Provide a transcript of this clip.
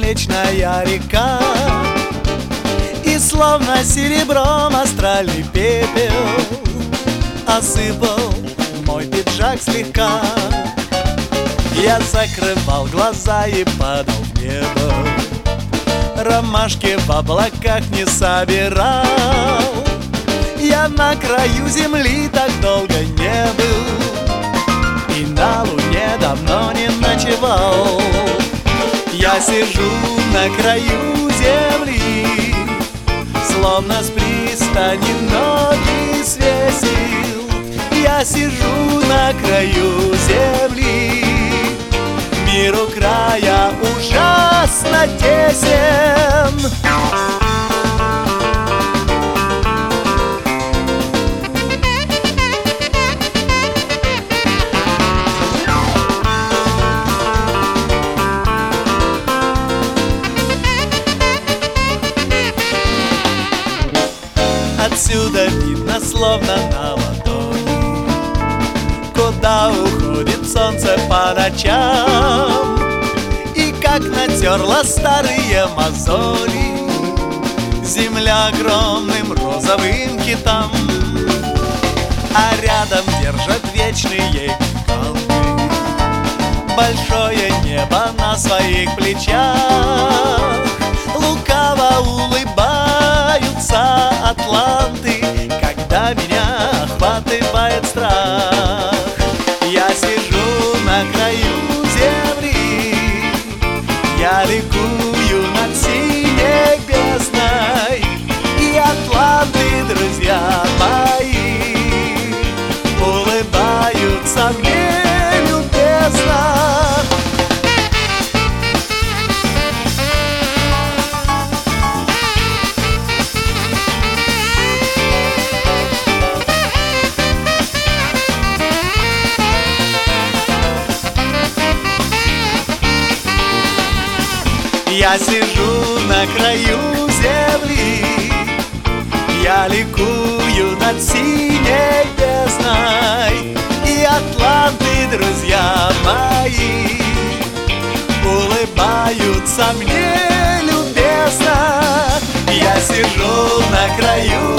бесконечная река, и словно серебром астральный пепел осыпал мой пиджак слегка. Я закрывал глаза и падал в небо, ромашки в облаках не собирал. Я на краю земли так долго не был, и на луне давно не ночевал. Я сижу на краю земли, словно с пристани ноги свесил. Я сижу на краю земли, миру края ужасно тесен. Отсюда видно, словно на ладони, куда уходит солнце по ночам, и как натерла старые мозоли земля огромным розовым китам. А рядом держат вечные галки большое небо на своих плечах. Лукаво улыбаются атланты, когда меня охватывает страх. Я сижу на краю земли, я ликую над синей бездной, и атланты, друзья мои, улыбаются мне любезно. Я сижу на краю земли, я ликую над синей бездной, и атланты, друзья мои, улыбаются мне любезно. Я сижу на краю